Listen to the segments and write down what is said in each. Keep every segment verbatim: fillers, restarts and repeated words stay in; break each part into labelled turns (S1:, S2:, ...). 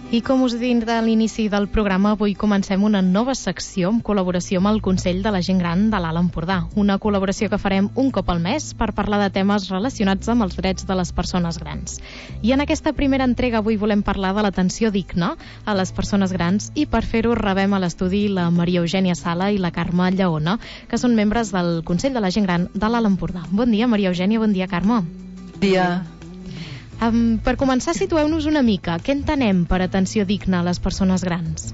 S1: I com us he dit a l'inici del programa, avui comencem una nova secció en col·laboració amb el Consell de la Gent Gran de l'Alt Empordà. Una col·laboració que farem un cop al mes per parlar de temes relacionats amb els drets de les persones grans. I en aquesta primera entrega avui volem parlar de l'atenció digna a les persones grans i per fer-ho rebem a l'estudi la Maria Eugènia Sala i la Carme Lleona, que són membres del Consell de la Gent Gran de l'Alt Empordà. Bon dia, Maria Eugènia, bon dia, Carme.
S2: Bon dia.
S1: Um, per començar, situeu-nos una mica. Què entenem per atenció digna a les persones grans?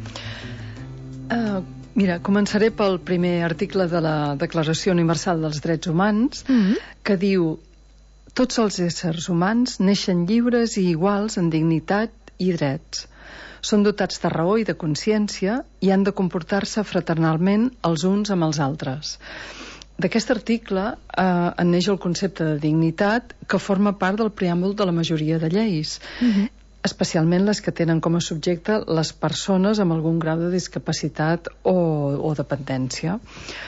S2: Uh, mira, començaré pel primer article de la Declaració Universal dels Drets Humans, mm-hmm. que diu: tots els éssers humans neixen lliures i iguals en dignitat i drets. Són dotats de raó i de consciència i han de comportar-se fraternalment els uns amb els altres. D'aquest article eh, en neix el concepte de dignitat, que forma part del preàmbul de la majoria de lleis, mm-hmm. especialment les que tenen com a subjecte les persones amb algun grau de discapacitat o, o dependència.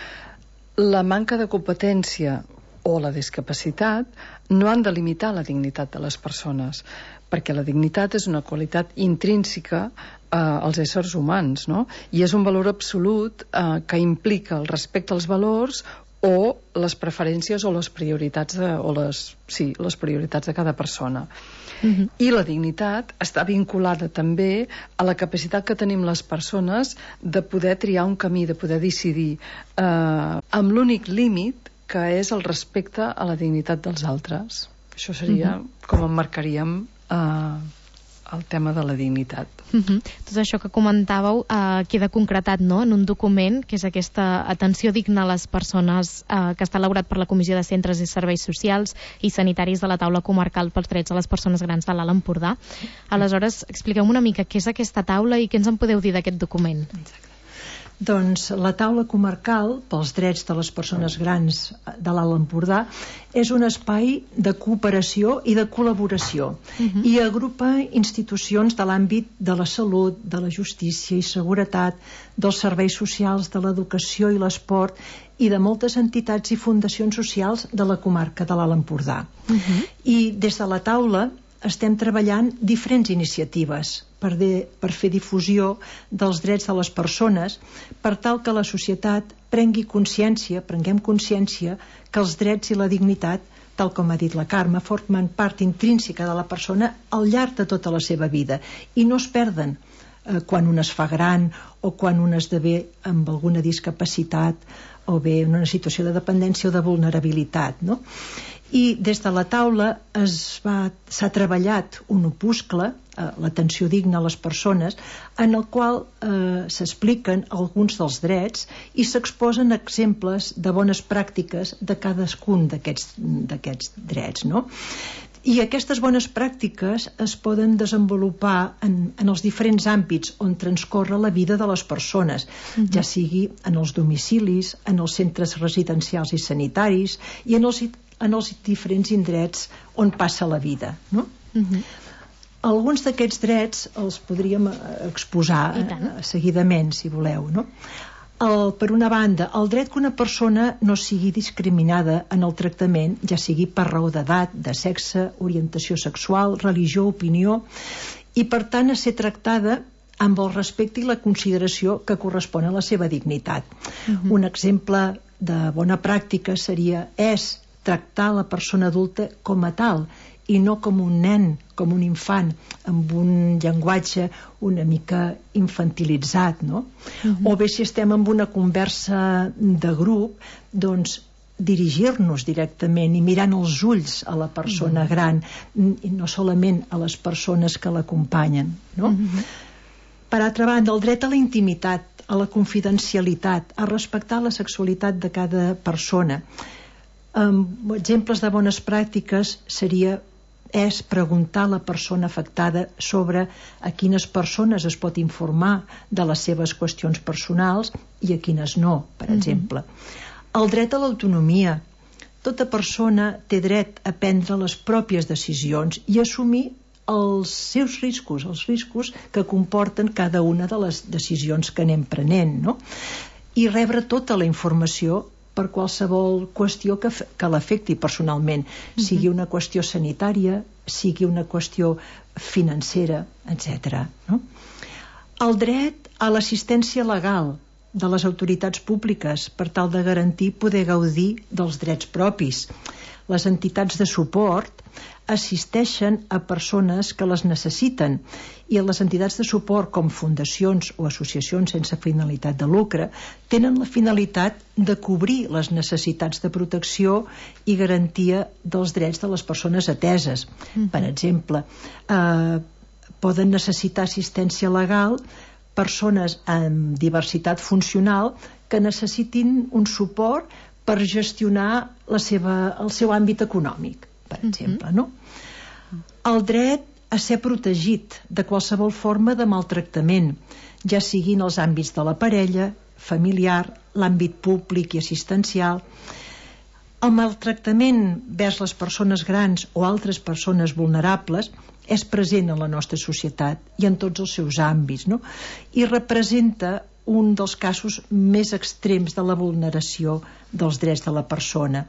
S2: La manca de competència o la discapacitat no han de limitar la dignitat de les persones, perquè la dignitat és una qualitat intrínseca eh, als éssers humans, no? I és un valor absolut eh, que implica el respecte als valors o les preferències o les prioritats de, o les, sí, les prioritats de cada persona. Mm-hmm. I la dignitat està vinculada també a la capacitat que tenim les persones de poder triar un camí, de poder decidir, eh, amb l'únic límit que és el respecte a la dignitat dels altres. Això seria mm-hmm. com emmarcaríem eh, el tema de la dignitat.
S1: Uh-huh. Tot això que comentàveu eh, queda concretat, no?, en un document que és aquesta atenció digna a les persones eh, que està elaborat per la Comissió de Centres i Serveis Socials i Sanitaris de la Taula Comarcal pels Drets a les Persones Grans de l'Alt Empordà. Aleshores, expliqueu-me una mica què és aquesta taula i què ens en podeu dir d'aquest document.
S3: Exacte. Doncs la taula comarcal pels drets de les persones grans de l'Alt Empordà és un espai de cooperació i de col·laboració uh-huh. i agrupa institucions de l'àmbit de la salut, de la justícia i seguretat, dels serveis socials, de l'educació i l'esport i de moltes entitats i fundacions socials de la comarca de l'Alt Empordà. Uh-huh. I des de la taula estem treballant diferents iniciatives per, de, per fer difusió dels drets de les persones, per tal que la societat prengui consciència, prenguem consciència que els drets i la dignitat, tal com ha dit la Carme, formen part intrínseca de la persona al llarg de tota la seva vida i no es perden eh, quan un es fa gran o quan un esdevé amb alguna discapacitat o bé en una situació de dependència o de vulnerabilitat, no? I des de la taula es va, s'ha treballat un opuscle, eh, l'atenció digna a les persones, en el qual eh, s'expliquen alguns dels drets i s'exposen exemples de bones pràctiques de cadascun d'aquests, d'aquests drets, no? I aquestes bones pràctiques es poden desenvolupar en, en els diferents àmbits on transcorre la vida de les persones, mm-hmm. ja sigui en els domicilis, en els centres residencials i sanitaris i en els en els diferents indrets on passa la vida, no? Uh-huh. Alguns d'aquests drets els podríem exposar eh, seguidament, si voleu, no? El, per una banda, el dret que una persona no sigui discriminada en el tractament, ja sigui per raó d'edat, de sexe, orientació sexual, religió, opinió, i per tant a ser tractada amb el respecte i la consideració que correspon a la seva dignitat. Uh-huh. Un exemple de bona pràctica seria és tractar la persona adulta com a tal i no com un nen, com un infant, amb un llenguatge una mica infantilitzat, no? Uh-huh. O bé si estem en una conversa de grup, doncs dirigir-nos directament i mirant els ulls a la persona uh-huh. gran i no solament a les persones que l'acompanyen, no? Uh-huh. Per altra banda, el dret a la intimitat, a la confidencialitat, a respectar la sexualitat de cada persona. Um, exemples de bones pràctiques seria és preguntar a la persona afectada sobre a quines persones es pot informar de les seves qüestions personals i a quines no, per mm-hmm. exemple. El dret a l'autonomia. Tota persona té dret a prendre les pròpies decisions i assumir els seus riscos, els riscos que comporten cada una de les decisions que anem prenent, no? I rebre tota la informació per qualsevol qüestió que, que l'afecti personalment, sigui una qüestió sanitària, sigui una qüestió financera, etcètera. No? El dret a l'assistència legal de les autoritats públiques per tal de garantir poder gaudir dels drets propis. Les entitats de suport assisteixen a persones que les necessiten i les entitats de suport com fundacions o associacions sense finalitat de lucre tenen la finalitat de cobrir les necessitats de protecció i garantia dels drets de les persones ateses. Mm-hmm. Per exemple, eh, poden necessitar assistència legal persones amb diversitat funcional que necessitin un suport per gestionar la seva, el seu àmbit econòmic, per exemple, no? El dret a ser protegit de qualsevol forma de maltractament, ja sigui en els àmbits de la parella, familiar, l'àmbit públic i assistencial. El maltractament vers les persones grans o altres persones vulnerables és present en la nostra societat i en tots els seus àmbits, no? I representa un dels casos més extrems de la vulneració dels drets de la persona.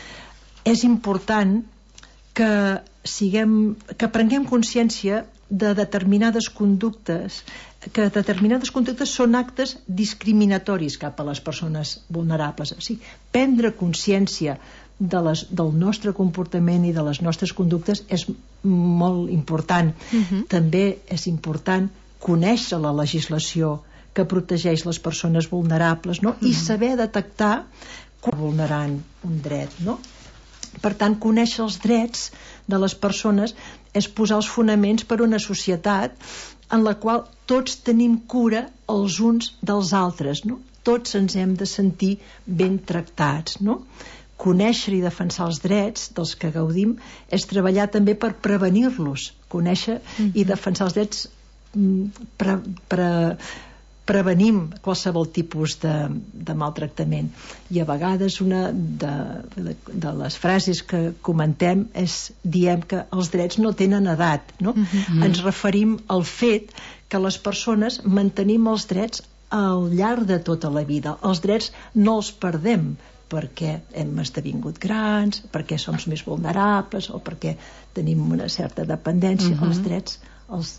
S3: És important que siguem, que prenguem consciència de determinades conductes, que determinades conductes són actes discriminatoris cap a les persones vulnerables. O sigui, prendre consciència de les, del nostre comportament i de les nostres conductes és molt important. Uh-huh. També és important conèixer la legislació que protegeix les persones vulnerables, no? Uh-huh. I saber detectar quan vulnerant un dret, no? Per tant, conèixer els drets de les persones és posar els fonaments per a una societat en la qual tots tenim cura els uns dels altres, no? Tots ens hem de sentir ben tractats, no? Conèixer i defensar els drets dels que gaudim és treballar també per prevenir-los, conèixer mm-hmm. i defensar els drets pre, pre, prevenim qualsevol tipus de, de maltractament. I a vegades una de, de, de les frases que comentem és, diem que els drets no tenen edat, no? Mm-hmm. Ens referim al fet que les persones mantenim els drets al llarg de tota la vida. Els drets no els perdem perquè hem esdevingut grans, perquè som més vulnerables o perquè tenim una certa dependència. Mm-hmm. Els drets els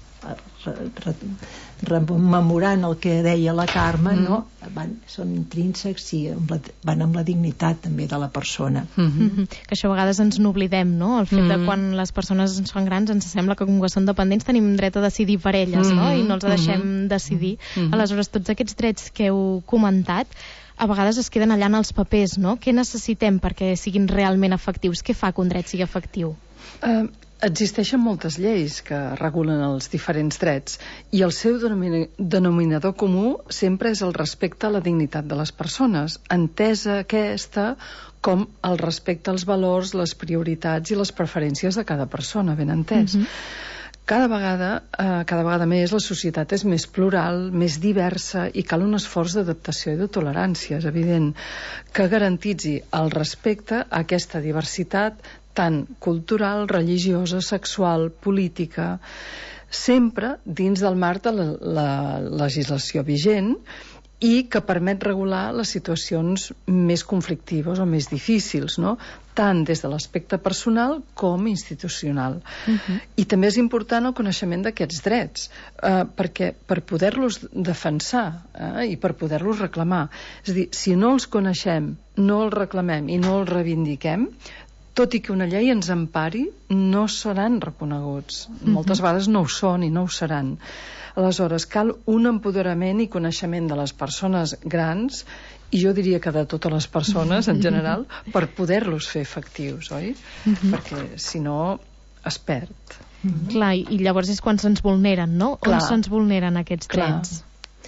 S3: rememorant el que deia la Carme, mm. no? van, són intrínsecs i amb la, van amb la dignitat també de la persona.
S1: Mm-hmm. Mm-hmm. Que això a vegades ens n'oblidem, no? El fet mm. de quan les persones ens fan grans ens sembla que com que són dependents tenim dret a decidir per elles, mm-hmm. no? I no els deixem mm-hmm. decidir. Mm-hmm. Aleshores, tots aquests drets que heu comentat a vegades es queden allà en els papers, no? Què necessitem perquè siguin realment efectius? Què fa que un dret sigui efectiu?
S2: Uh, Existeixen moltes lleis que regulen els diferents drets i el seu denominador comú sempre és el respecte a la dignitat de les persones, entesa aquesta com el respecte als valors, les prioritats i les preferències de cada persona, ben entès. Mm-hmm. Cada vegada, eh, cada vegada més la societat és més plural, més diversa i cal un esforç d'adaptació i de tolerància. És evident que garantitzi el respecte a aquesta diversitat tant cultural, religiosa, sexual, política, sempre dins del marc de la, la legislació vigent i que permet regular les situacions més conflictives o més difícils, no? Tant des de l'aspecte personal com institucional. Uh-huh. I també és important el coneixement d'aquests drets, eh, perquè per poder-los defensar eh, i per poder-los reclamar. És a dir, si no els coneixem, no els reclamem i no els reivindiquem, tot i que una llei ens empari, no seran reconeguts. Mm-hmm. Moltes vegades no ho són i no ho seran. Aleshores, cal un empoderament i coneixement de les persones grans, i jo diria que de totes les persones en general, per poder-los fer efectius, oi? Mm-hmm. Perquè, si no, es perd.
S1: Mm-hmm. Clar, i llavors és quan se'ns vulneren, no?
S2: Clar.
S1: On se'ns vulneren aquests
S2: Clar.
S1: drets?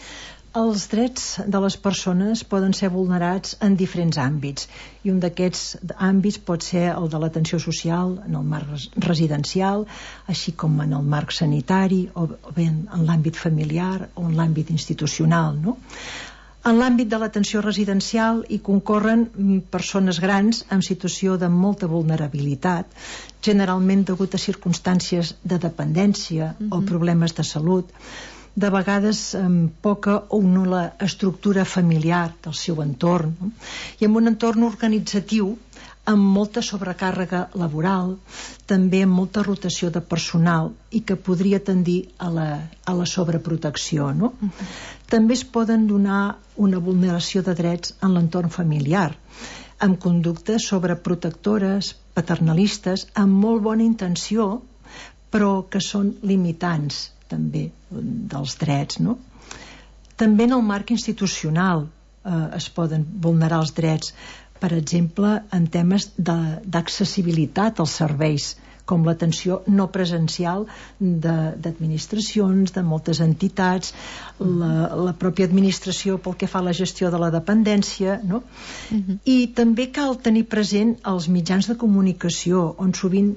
S3: Els drets de les persones poden ser vulnerats en diferents àmbits i un d'aquests àmbits pot ser el de l'atenció social en el marc residencial, així com en el marc sanitari o bé en l'àmbit familiar o en l'àmbit institucional, no? En l'àmbit de l'atenció residencial hi concorren persones grans en situació de molta vulnerabilitat, generalment degut a circumstàncies de dependència mm-hmm. o problemes de salut. de vegades amb poca o nul·la estructura familiar del seu entorn, no? I amb un entorn organitzatiu amb molta sobrecàrrega laboral, també amb molta rotació de personal i que podria tendir a la, a la sobreprotecció, no? Uh-huh. També es poden donar una vulneració de drets en l'entorn familiar, amb conductes sobreprotectores, paternalistes, amb molt bona intenció, però que són limitants també dels drets, no? També en el marc institucional eh, es poden vulnerar els drets, per exemple, en temes d'accessibilitat als serveis, com l'atenció no presencial d'administracions, de, de moltes entitats, la, la pròpia administració pel que fa a la gestió de la dependència, no? Uh-huh. I també cal tenir present els mitjans de comunicació, on sovint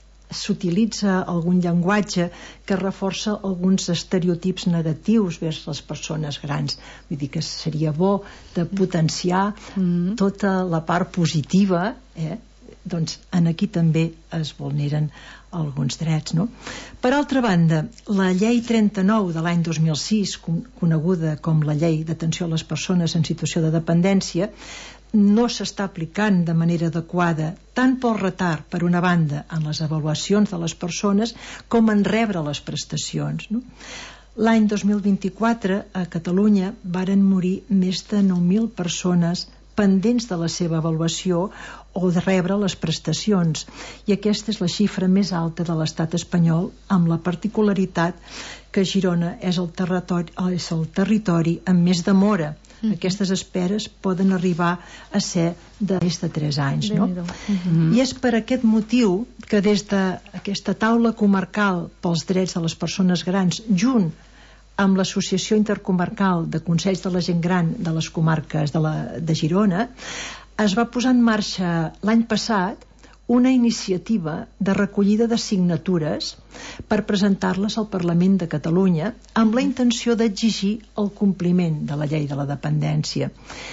S3: s'utilitza algun llenguatge que reforça alguns estereotips negatius vers les persones grans. Vull dir que seria bo de potenciar mm. tota la part positiva, eh? Doncs en aquí també es vulneren alguns drets, no? Per altra banda, la llei trenta-nou de l'any dos mil sis, coneguda com la llei d'atenció a les persones en situació de dependència, no s'està aplicant de manera adequada, tant pel retard, per una banda, en les avaluacions de les persones, com en rebre les prestacions, no? L'any dos mil vint-i-quatre, a Catalunya, varen morir més de nou mil persones pendents de la seva avaluació o de rebre les prestacions, i aquesta és la xifra més alta de l'estat espanyol, amb la particularitat que Girona és el territori, és el territori amb més demora. Mm-hmm. Aquestes esperes poden arribar a ser de més de tres anys, no? Mm-hmm. I és per aquest motiu que des d'aquesta taula comarcal pels drets de les persones grans, junt amb l'Associació Intercomarcal de Consells de la Gent Gran de les comarques de, la, de Girona, es va posar en marxa l'any passat una iniciativa de recollida de signatures per presentar-les al Parlament de Catalunya amb la intenció d'exigir el compliment de la llei de la dependència.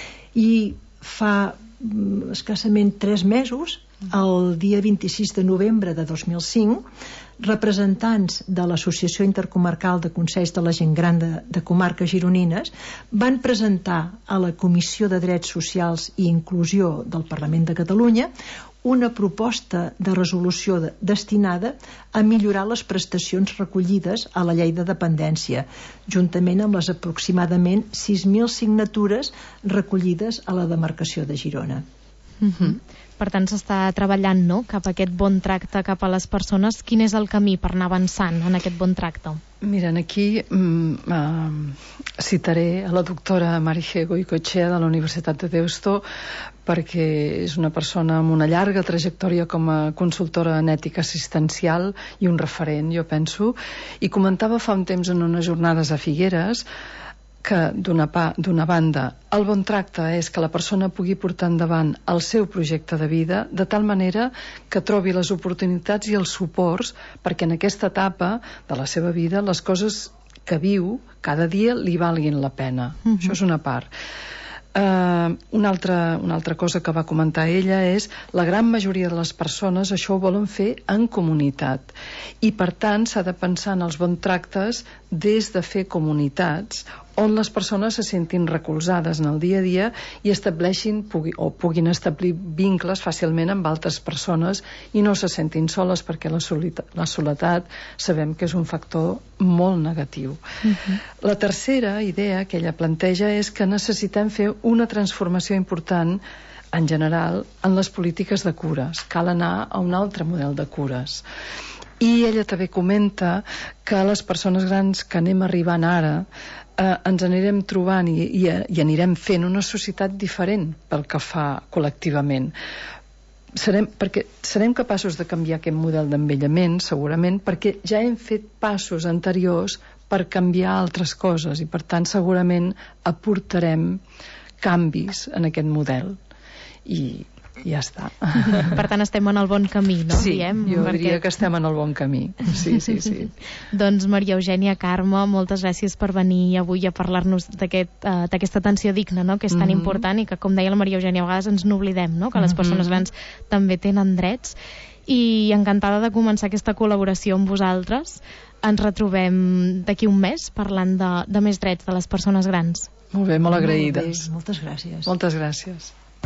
S3: I fa escassament tres mesos, el dia vint-i-sis de novembre de dos mil cinc, representants de l'Associació Intercomarcal de Consells de la Gent Gran de, de comarques gironines van presentar a la Comissió de Drets Socials i Inclusió del Parlament de Catalunya una proposta de resolució de, destinada a millorar les prestacions recollides a la llei de dependència, juntament amb les aproximadament sis mil signatures recollides a la demarcació de Girona.
S1: Mm-hmm. Per tant, s'està treballant, no?, cap a aquest bon tracte cap a les persones. Quin és el camí per anar avançant en aquest bon tracte?
S2: Miren, aquí mm, uh, citaré a la doctora Marije Goicoechea de la Universitat de Deusto, perquè és una persona amb una llarga trajectòria com a consultora en ètica assistencial i un referent, jo penso, i comentava fa un temps en unes jornades a Figueres que d'una d'una banda el bon tracte és que la persona pugui portar endavant el seu projecte de vida de tal manera que trobi les oportunitats i els suports perquè en aquesta etapa de la seva vida les coses que viu cada dia li valguin la pena. Uh-huh. Això és una part. Uh, una, altra, una altra cosa que va comentar ella és la gran majoria de les persones això ho volen fer en comunitat i per tant s'ha de pensar en els bons tractes des de fer comunitats on les persones se sentin recolzades en el dia a dia i estableixin pugui, o puguin establir vincles fàcilment amb altres persones i no se sentin soles perquè la soledat, la soledat sabem que és un factor molt negatiu. Uh-huh. La tercera idea que ella planteja és que necessitem fer una transformació important en general en les polítiques de cures. Cal anar a un altre model de cures. I ella també comenta que les persones grans que anem arribant ara eh, ens anirem trobant i, i, i anirem fent una societat diferent pel que fa col·lectivament. Serem, perquè serem capaços de canviar aquest model d'envellament, segurament, perquè ja hem fet passos anteriors per canviar altres coses i, per tant, segurament aportarem canvis en aquest model. I ja està.
S1: Per tant, estem en el bon camí, no?
S2: Sí,
S1: diem,
S2: jo
S1: perquè...
S2: diria que estem en el bon camí. Sí, sí, sí.
S1: Doncs Maria Eugènia Carme, moltes gràcies per venir avui a parlar-nos d'aquest, uh, d'aquesta atenció digna, no?, que és tan mm-hmm. important i que, com deia la Maria Eugènia, a vegades ens n'oblidem, no?, que les persones grans també tenen drets. i encantada de començar aquesta col·laboració amb vosaltres. Ens retrobem d'aquí un mes parlant de, de més drets de les persones grans.
S2: Molt bé, molt agraïdes.
S3: Molt bé, moltes gràcies.
S2: Moltes gràcies.